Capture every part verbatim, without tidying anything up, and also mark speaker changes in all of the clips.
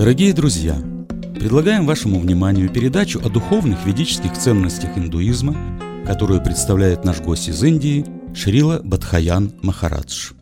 Speaker 1: Дорогие друзья, предлагаем вашему вниманию передачу о духовных ведических ценностях индуизма, которую представляет наш гость из Индии Шрила Бадхаян Махарадж.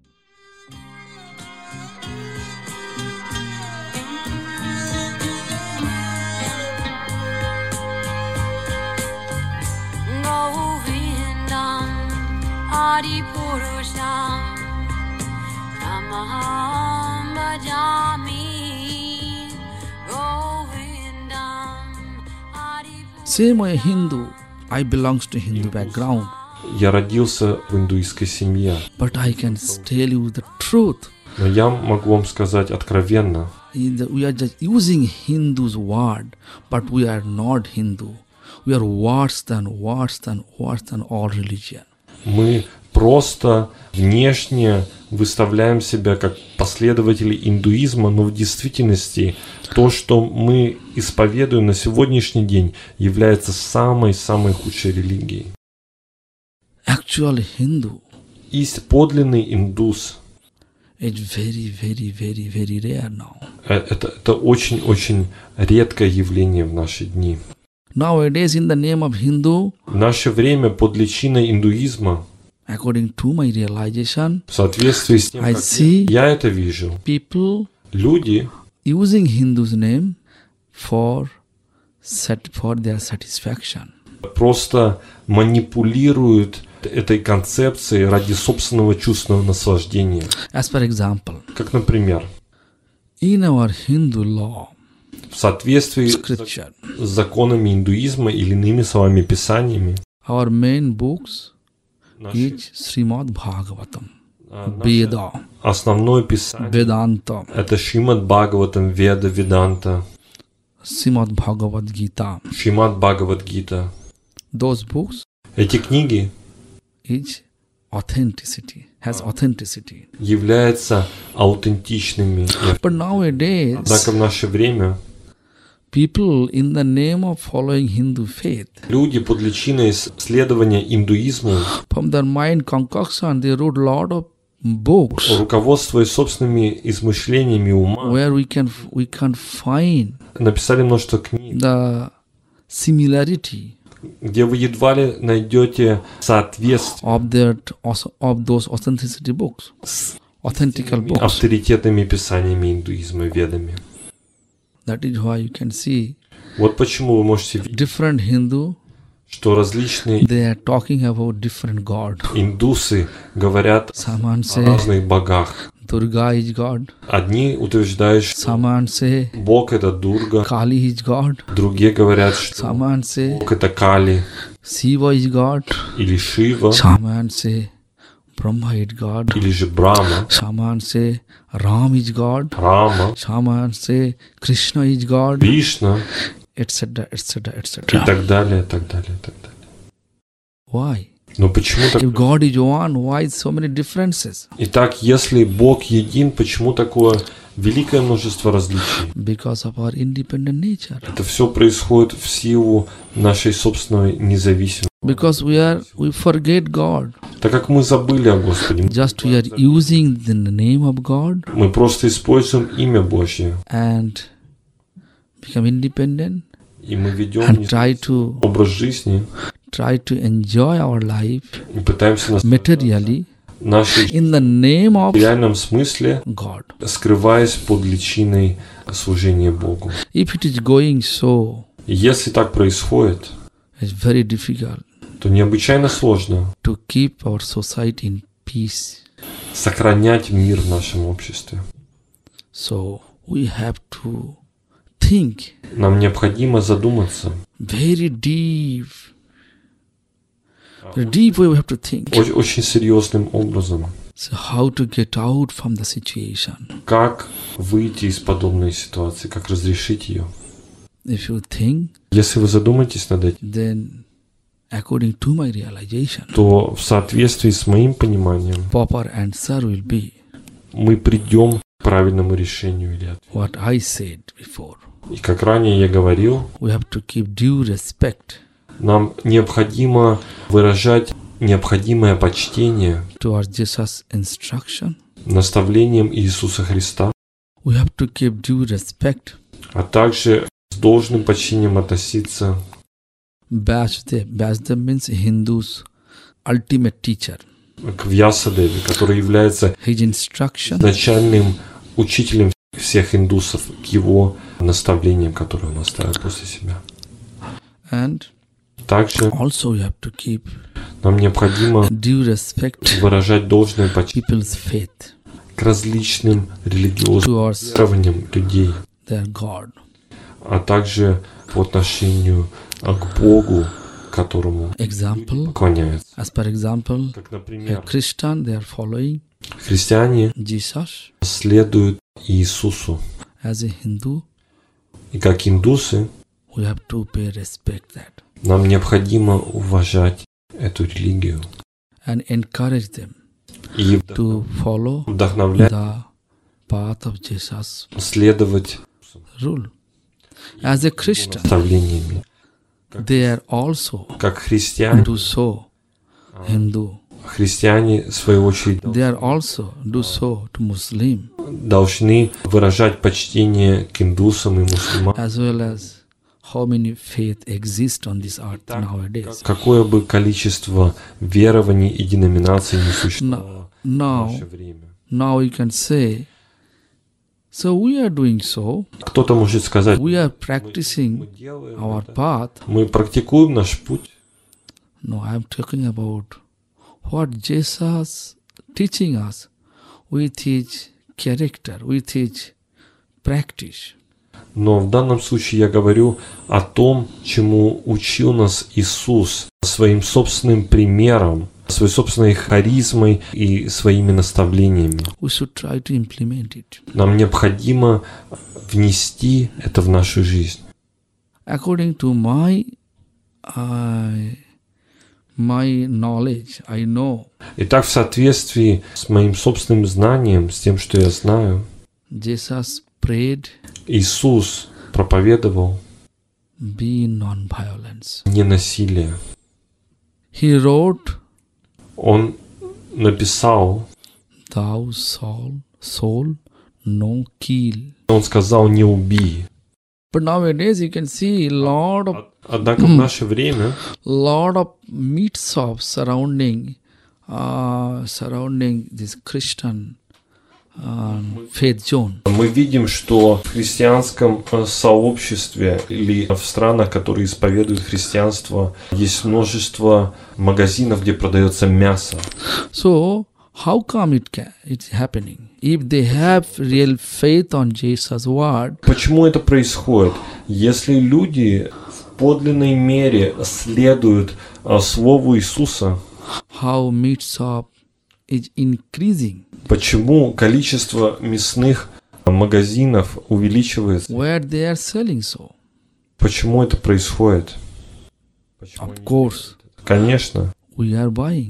Speaker 2: Same way Hindu, I belongs to Hindu background.
Speaker 3: Я родился в индуистской семье.
Speaker 2: But I can tell you the truth.
Speaker 3: Но я могу вам сказать откровенно.
Speaker 2: We are just using Hindu's word, but we are not Hindu. We are worse than, worse than, worse than all religion.
Speaker 3: Мы просто внешне выставляем себя как последователи индуизма, но в действительности то, что мы исповедуем на сегодняшний день, является самой-самой худшей религией.
Speaker 2: Actually, Hindu
Speaker 3: Есть подлинный индус.
Speaker 2: is very, very, very, very rare now.
Speaker 3: Это, это очень-очень редкое явление в наши дни.
Speaker 2: Nowadays, in the name of Hindu,
Speaker 3: В наше время под личиной индуизма,
Speaker 2: according to my realization,
Speaker 3: в соответствии с тем,
Speaker 2: I
Speaker 3: как
Speaker 2: see
Speaker 3: я это вижу,
Speaker 2: people
Speaker 3: люди
Speaker 2: using Hindu's name for set for their satisfaction.
Speaker 3: просто манипулируют этой концепцией ради собственного чувственного наслаждения.
Speaker 2: As for example,
Speaker 3: Как, например,
Speaker 2: in our Hindu law,
Speaker 3: в соответствии
Speaker 2: scripture,
Speaker 3: с законами индуизма или иными словами писаниями,
Speaker 2: our main books
Speaker 3: наши-
Speaker 2: is Srimad Bhagavatam,
Speaker 3: а, наше
Speaker 2: Veda,
Speaker 3: основное писание
Speaker 2: Vedanta,
Speaker 3: это Шримад Бхагаватам, Веда, Веданта,
Speaker 2: Srimad Bhagavad Gita.
Speaker 3: Шримад Бхагавад-гита.
Speaker 2: Those books
Speaker 3: Эти книги
Speaker 2: is authenticity, has authenticity.
Speaker 3: являются аутентичными.
Speaker 2: But nowadays,
Speaker 3: Однако в наше время
Speaker 2: people in the name of following Hindu faith,
Speaker 3: люди под личиной следования индуизму,
Speaker 2: from their mind concoction, they wrote lot of books
Speaker 3: руководствуясь собственными измышлениями ума,
Speaker 2: where we can we can find
Speaker 3: написали множество книг,
Speaker 2: the similarity
Speaker 3: где вы едва ли найдете соответствие
Speaker 2: of that of those authenticity books,
Speaker 3: с
Speaker 2: authentical books.
Speaker 3: авторитетными писаниями индуизма, ведами.
Speaker 2: That is why you can see
Speaker 3: Вот почему вы можете видеть,
Speaker 2: different Hindu,
Speaker 3: что различные
Speaker 2: they are talking about different God.
Speaker 3: индусы говорят
Speaker 2: Someone
Speaker 3: о
Speaker 2: say
Speaker 3: разных богах.
Speaker 2: Durga is God.
Speaker 3: Одни утверждают, что
Speaker 2: Someone say
Speaker 3: Бог это Дурга,
Speaker 2: Kali is God.
Speaker 3: другие говорят, что
Speaker 2: Someone say
Speaker 3: Бог это Кали
Speaker 2: Shiva is God.
Speaker 3: или Шива,
Speaker 2: Someone say Brahma is God.
Speaker 3: или же Брахма,
Speaker 2: Someone say Ram is God.
Speaker 3: Рама,
Speaker 2: Someone say Krishna is God,
Speaker 3: Кришна
Speaker 2: et cetera, et cetera, et
Speaker 3: и
Speaker 2: cetera.
Speaker 3: так далее, так далее, так далее.
Speaker 2: Why?
Speaker 3: Но почему так?
Speaker 2: If God is one, why so many differences?
Speaker 3: Итак, если Бог един, почему такое великое множество различий?
Speaker 2: Because of our independent nature.
Speaker 3: Это все происходит в силу нашей собственной независимости.
Speaker 2: Because we are we forget God.
Speaker 3: Так как мы забыли о Господе,
Speaker 2: Just we are using the name of God
Speaker 3: мы просто используем имя Божье,
Speaker 2: and become independent
Speaker 3: и мы ведем
Speaker 2: and try to
Speaker 3: образ жизни
Speaker 2: try to enjoy our life
Speaker 3: и пытаемся нас
Speaker 2: materially
Speaker 3: нашей
Speaker 2: in the name of
Speaker 3: в реальном смысле,
Speaker 2: God.
Speaker 3: скрываясь под личиной служения Богу.
Speaker 2: If it is going so,
Speaker 3: И если так происходит,
Speaker 2: it's very difficult
Speaker 3: то необычайно сложно
Speaker 2: to keep our society in peace.
Speaker 3: сохранять мир в нашем обществе.
Speaker 2: So we have to think
Speaker 3: Нам необходимо задуматься.
Speaker 2: very deep. Very deep way we have to think.
Speaker 3: Очень, очень серьезным образом,
Speaker 2: So how to get out from the situation.
Speaker 3: как выйти из подобной ситуации, как разрешить ее.
Speaker 2: If you think,
Speaker 3: Если вы задумаетесь над этим,
Speaker 2: then according to my realization,
Speaker 3: то в соответствии с моим пониманием
Speaker 2: proper answer will be
Speaker 3: мы придем к правильному решению или ответу.
Speaker 2: what I said before.
Speaker 3: И как ранее я говорил,
Speaker 2: We have to keep due respect
Speaker 3: нам необходимо выражать необходимое почтение
Speaker 2: towards Jesus' instruction
Speaker 3: наставлениям Иисуса Христа
Speaker 2: We have to give due respect.
Speaker 3: А также с должным почтением относиться
Speaker 2: Vyasdev. Vyasdev means Hindu's ultimate teacher.
Speaker 3: к Вьясадеве, который является
Speaker 2: His instruction
Speaker 3: изначальным учителем всех индусов, к его наставлениям, которые он оставил после себя.
Speaker 2: and
Speaker 3: Также
Speaker 2: also you have to keep
Speaker 3: нам необходимо
Speaker 2: due respect
Speaker 3: выражать должное почтение
Speaker 2: people's faith
Speaker 3: к различным религиозным
Speaker 2: towards
Speaker 3: верованиям людей,
Speaker 2: their God.
Speaker 3: а также по отношению к Богу, которому
Speaker 2: Example,
Speaker 3: поклоняются.
Speaker 2: as per example,
Speaker 3: Как,
Speaker 2: a
Speaker 3: например,
Speaker 2: Christian, they are following
Speaker 3: христиане
Speaker 2: Jesus.
Speaker 3: следуют Иисусу.
Speaker 2: As a Hindu,
Speaker 3: И как индусы,
Speaker 2: we have to pay respect that
Speaker 3: нам необходимо уважать эту религию
Speaker 2: and encourage them
Speaker 3: и
Speaker 2: to follow
Speaker 3: вдохновлять,
Speaker 2: the path of Jesus'
Speaker 3: следовать
Speaker 2: rule. As a Christian,
Speaker 3: наставлениями.
Speaker 2: they are also
Speaker 3: Как христиане,
Speaker 2: do so Hindu.
Speaker 3: христиане, в свою очередь,
Speaker 2: They are also do so to Muslim
Speaker 3: должны выражать почтение к индусам и мусульманам.
Speaker 2: as well as how many faith exist on this earth nowadays.
Speaker 3: Какое бы количество верований и деноминаций не существовало в
Speaker 2: Now,
Speaker 3: наше время.
Speaker 2: now you can say, so we are doing so,
Speaker 3: Кто-то может сказать,
Speaker 2: we are
Speaker 3: мы
Speaker 2: practicing
Speaker 3: делаем
Speaker 2: our
Speaker 3: это,
Speaker 2: path.
Speaker 3: мы практикуем наш путь.
Speaker 2: No, I am talking about what Jesus teaching us. We teach character, we teach practice.
Speaker 3: Но в данном случае я говорю о том, чему учил нас Иисус своим собственным примером, своей собственной харизмой и своими наставлениями.
Speaker 2: We should try to implement it.
Speaker 3: Нам необходимо внести это в нашу жизнь.
Speaker 2: According to my uh, my knowledge, I know
Speaker 3: Итак, в соответствии с моим собственным знанием, с тем, что я знаю,
Speaker 2: Jesus prayed,
Speaker 3: Иисус проповедовал
Speaker 2: be non-violence.
Speaker 3: ненасилие.
Speaker 2: He wrote,
Speaker 3: Он написал,
Speaker 2: thou soul, soul, no kill.
Speaker 3: он сказал «не убий».
Speaker 2: But nowadays you can see lot of
Speaker 3: Однако в наше время
Speaker 2: lot of meat shops surrounding uh, surrounding this Christian uh, faith zone.
Speaker 3: мы видим, что в христианском э, сообществе или в странах, которые исповедуют христианство, есть множество магазинов, где продается мясо.
Speaker 2: So how come it can it's happening? If they have real faith on Jesus' word,
Speaker 3: Почему это происходит? Если люди в подлинной мере следуют э, Слову Иисуса,
Speaker 2: how meat shop is increasing?
Speaker 3: почему количество мясных магазинов увеличивается?
Speaker 2: Where they are selling so?
Speaker 3: Почему это происходит? Почему
Speaker 2: Of
Speaker 3: они
Speaker 2: course,
Speaker 3: делают это? Конечно,
Speaker 2: we are buying.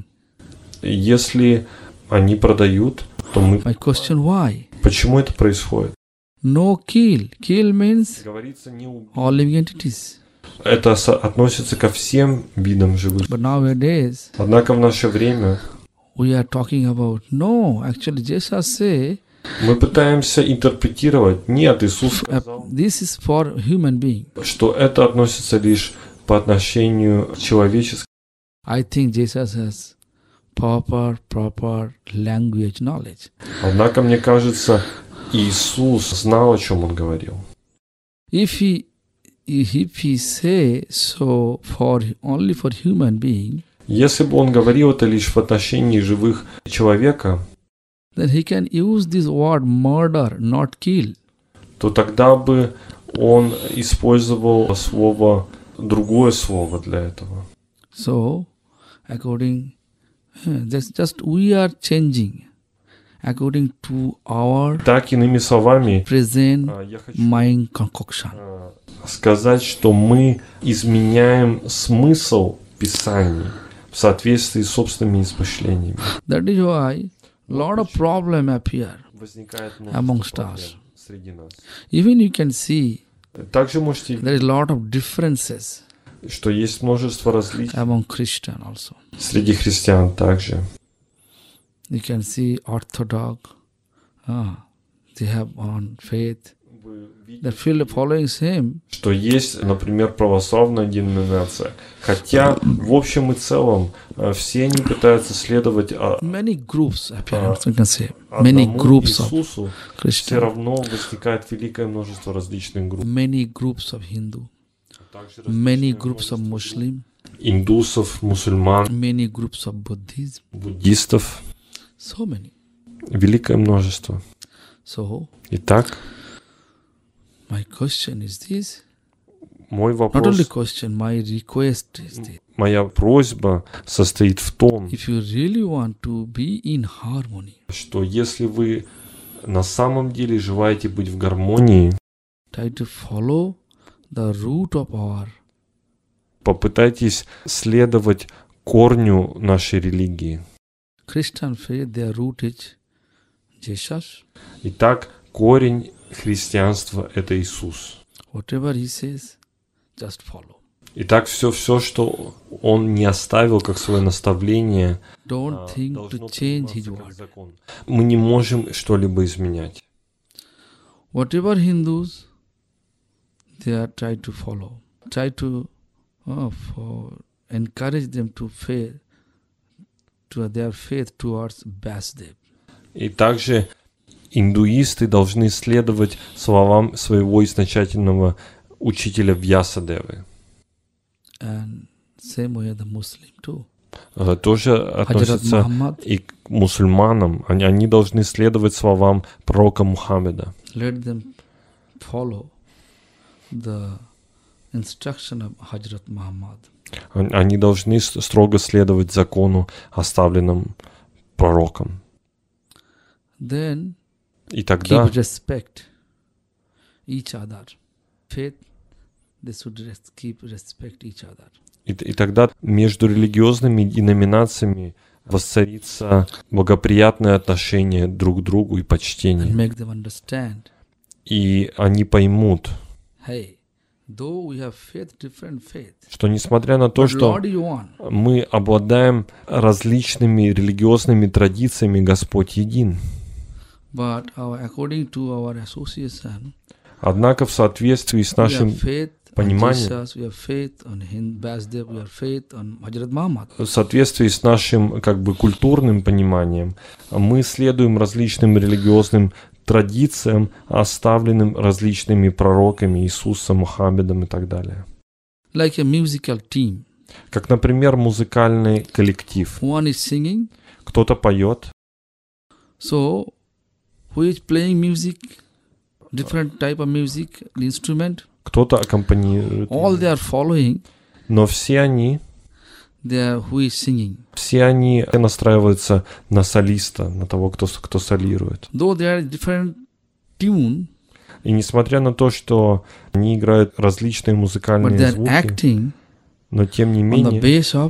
Speaker 3: если они продают, то мы...
Speaker 2: My question why?
Speaker 3: Почему это происходит?
Speaker 2: No kill. Kill means
Speaker 3: Говорится, не убить.
Speaker 2: all living entities.
Speaker 3: Это со- относится ко всем видам живых.
Speaker 2: But nowadays
Speaker 3: Однако в наше время
Speaker 2: we are talking about no. Actually, Jesus say
Speaker 3: мы пытаемся интерпретировать. Нет, Иисус
Speaker 2: uh,
Speaker 3: сказал,
Speaker 2: this is for human being.
Speaker 3: что это относится лишь по отношению к человеческому.
Speaker 2: I think Jesus has proper proper language knowledge.
Speaker 3: Однако, мне кажется, Иисус знал, о чем Он говорил.
Speaker 2: If he if he say so for only for human being,
Speaker 3: Если бы Он говорил это лишь в отношении живых человека,
Speaker 2: then he can use this word murder, not kill.
Speaker 3: то тогда бы Он использовал слово, другое слово для этого.
Speaker 2: So, according, uh, just, just we are changing according to our
Speaker 3: Так, иными словами,
Speaker 2: present
Speaker 3: а, я хочу
Speaker 2: mind concoction.
Speaker 3: а, сказать, что мы изменяем смысл Писаний в соответствии с собственными измышлениями.
Speaker 2: That is why lot of problem appear.
Speaker 3: Возникает
Speaker 2: Amongst
Speaker 3: множество проблем
Speaker 2: us.
Speaker 3: среди нас.
Speaker 2: Even you can see
Speaker 3: Также можете
Speaker 2: there is lot of differences
Speaker 3: видеть, что есть множество различий
Speaker 2: among Christian also.
Speaker 3: среди христиан также.
Speaker 2: You can see Orthodox, ah, they have on faith. They're feel following him.
Speaker 3: Что есть, например, православная деноминация. Хотя, в общем и целом, все они пытаются следовать
Speaker 2: Many groups appear, you can say. Many groups of
Speaker 3: Иисусу, все равно возникает великое множество различных групп.
Speaker 2: Many groups of Hindu, many groups of Muslim,
Speaker 3: индусов, мусульман,
Speaker 2: many groups of Buddhism,
Speaker 3: буддистов.
Speaker 2: so many.
Speaker 3: Великое множество.
Speaker 2: So,
Speaker 3: Итак,
Speaker 2: my question is this.
Speaker 3: мой
Speaker 2: Not only
Speaker 3: вопрос,
Speaker 2: question, my request is this.
Speaker 3: моя просьба состоит в том,
Speaker 2: If you really want to be in harmony,
Speaker 3: что если вы на самом деле желаете быть в гармонии,
Speaker 2: try to follow the root of our
Speaker 3: попытайтесь следовать корню нашей религии.
Speaker 2: Christian faith. Their root is Jesus.
Speaker 3: Итак, корень христианства — это Иисус.
Speaker 2: Whatever he says, just follow.
Speaker 3: Итак, все, все, что Он не оставил как свое наставление,
Speaker 2: Don't think to
Speaker 3: должно
Speaker 2: change his
Speaker 3: приниматься как
Speaker 2: word.
Speaker 3: закон. Мы не можем что-либо изменять.
Speaker 2: Whatever Hindus, they are try to follow. Try to uh, for encourage them to faith, to their faith towards Vasudev.
Speaker 3: И также индуисты должны следовать словам своего изначального учителя Вьясадевы.
Speaker 2: And same way the Muslim too.
Speaker 3: Э, Тоже
Speaker 2: Хаджрат
Speaker 3: относятся
Speaker 2: Мухаммад,
Speaker 3: и к мусульманам. Они, они должны следовать словам пророка Мухаммеда.
Speaker 2: let them follow the instruction of Hazrat Muhammad.
Speaker 3: Они они должны с- строго следовать закону, оставленным пророком.
Speaker 2: Then
Speaker 3: И тогда
Speaker 2: keep respect each other. Faith, they should res- keep respect each other.
Speaker 3: И, и тогда между религиозными деноминациями воцарится благоприятное отношение друг к другу и
Speaker 2: And
Speaker 3: почтение.
Speaker 2: make them understand,
Speaker 3: И они поймут,
Speaker 2: hey, though we have faith, different faith,
Speaker 3: что несмотря на то,
Speaker 2: but
Speaker 3: что
Speaker 2: Lord you one.
Speaker 3: мы обладаем различными религиозными традициями, Господь един.
Speaker 2: But our, according to our association,
Speaker 3: Однако в соответствии с
Speaker 2: we
Speaker 3: нашим
Speaker 2: have faith on
Speaker 3: пониманием,
Speaker 2: Jesus, we have faith on Hind Vasudev, we have faith on Hazrat Muhammad.
Speaker 3: в соответствии с нашим как бы культурным пониманием, мы следуем различным религиозным традициям, оставленным различными пророками, Иисусом, Мухаммедом и так далее.
Speaker 2: Like a musical team.
Speaker 3: Как, например, музыкальный коллектив.
Speaker 2: One is singing,
Speaker 3: Кто-то поет,
Speaker 2: so who is playing music, different type of music, the instrument,
Speaker 3: кто-то аккомпанирует.
Speaker 2: all they are following,
Speaker 3: Но все они,
Speaker 2: they are who is singing.
Speaker 3: все они настраиваются на солиста, на того, кто, кто солирует.
Speaker 2: Though they are different tune,
Speaker 3: И несмотря на то, что они играют различные
Speaker 2: but
Speaker 3: музыкальные
Speaker 2: they are
Speaker 3: звуки,
Speaker 2: acting
Speaker 3: но тем не
Speaker 2: on the
Speaker 3: менее,
Speaker 2: bass of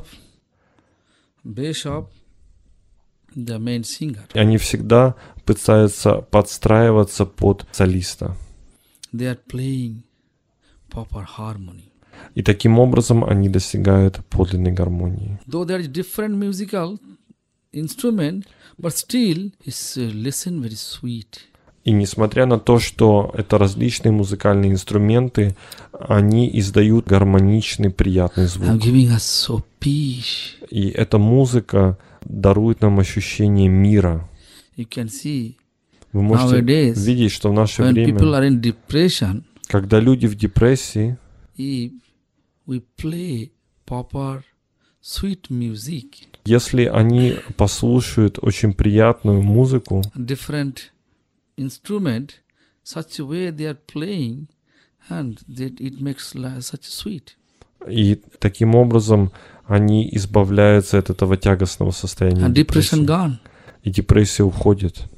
Speaker 2: bass of the main singer.
Speaker 3: они всегда пытаются подстраиваться под солиста.
Speaker 2: They are playing proper harmony.
Speaker 3: И таким образом они достигают подлинной гармонии.
Speaker 2: Though there is different musical instrument, but still it's uh, listen very sweet.
Speaker 3: И несмотря на то, что это различные музыкальные инструменты, они издают гармоничный, приятный
Speaker 2: I'm
Speaker 3: звук.
Speaker 2: giving us so peace.
Speaker 3: И эта музыка дарует нам ощущение мира.
Speaker 2: You can see
Speaker 3: Вы можете
Speaker 2: nowadays
Speaker 3: видеть, что в наше
Speaker 2: when people
Speaker 3: время,
Speaker 2: are in depression,
Speaker 3: когда люди в депрессии,
Speaker 2: if we play proper sweet music,
Speaker 3: если они послушают очень приятную музыку,
Speaker 2: different instrument, such a way they are playing, and that it makes life such sweet.
Speaker 3: и таким образом они избавляются от этого тягостного состояния
Speaker 2: And depression
Speaker 3: депрессии.
Speaker 2: gone.
Speaker 3: И депрессия уходит.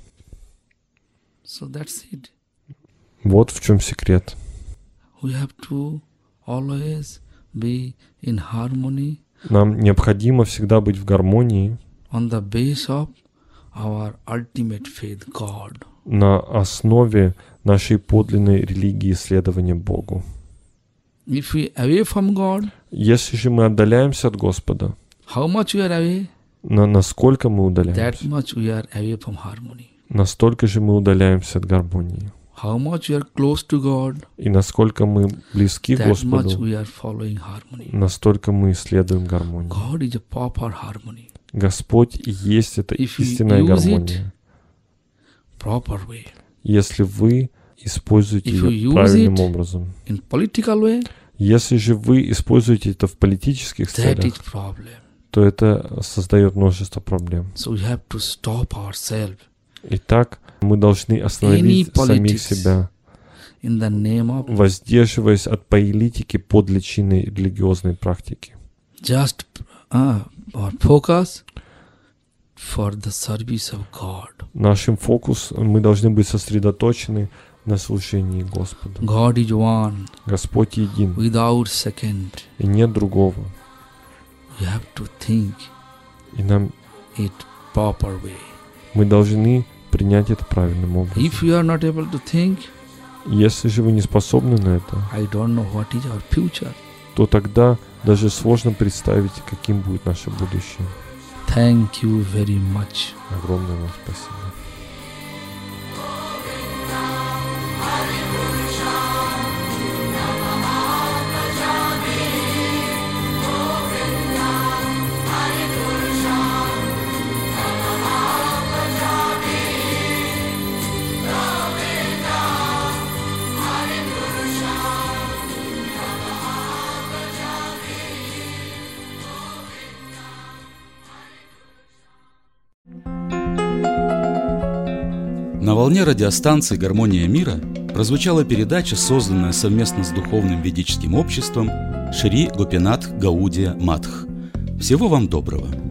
Speaker 2: So that's it.
Speaker 3: Вот в чем секрет.
Speaker 2: We have to always be in harmony
Speaker 3: Нам необходимо всегда быть в гармонии
Speaker 2: on the base of our ultimate faith, God.
Speaker 3: на основе нашей подлинной религии следования Богу.
Speaker 2: If we away from God,
Speaker 3: Если же мы отдаляемся от Господа,
Speaker 2: how much we are away,
Speaker 3: на насколько мы
Speaker 2: that
Speaker 3: удаляемся,
Speaker 2: much we are away from harmony.
Speaker 3: настолько же мы удаляемся от гармонии.
Speaker 2: How much we are close to God,
Speaker 3: И насколько мы близки к
Speaker 2: that much
Speaker 3: Господу,
Speaker 2: we are following harmony.
Speaker 3: настолько мы исследуем гармонию.
Speaker 2: God is a proper harmony,
Speaker 3: Господь и есть эта
Speaker 2: If you
Speaker 3: истинная
Speaker 2: use
Speaker 3: гармония.
Speaker 2: proper way.
Speaker 3: Если вы используете
Speaker 2: If you
Speaker 3: ее
Speaker 2: use
Speaker 3: правильным
Speaker 2: it
Speaker 3: образом.
Speaker 2: In political way,
Speaker 3: Если же вы используете это в политических
Speaker 2: that is
Speaker 3: целях,
Speaker 2: problem.
Speaker 3: то это создает множество проблем.
Speaker 2: So we have to stop ourselves
Speaker 3: Итак, мы должны остановить
Speaker 2: Any
Speaker 3: самих
Speaker 2: politics.
Speaker 3: себя,
Speaker 2: in the name of
Speaker 3: воздерживаясь от политики под личиной религиозной практики.
Speaker 2: just uh, or focus for the service of God.
Speaker 3: Нашим фокус, мы должны быть сосредоточены на служении Господу.
Speaker 2: God is one,
Speaker 3: Господь един,
Speaker 2: without second.
Speaker 3: и нет другого.
Speaker 2: We have to think
Speaker 3: И нам
Speaker 2: it proper way.
Speaker 3: мы должны принять это правильным образом.
Speaker 2: If you are not able to think,
Speaker 3: Если же вы не способны на это,
Speaker 2: I don't know what is our future.
Speaker 3: то тогда даже сложно представить, каким будет наше будущее.
Speaker 2: Thank you very much.
Speaker 3: Огромное вам спасибо.
Speaker 1: На волне радиостанции «Гармония мира» прозвучала передача, созданная совместно с Духовным ведическим обществом Шри Гопинат Гаудия Матх. Всего вам доброго!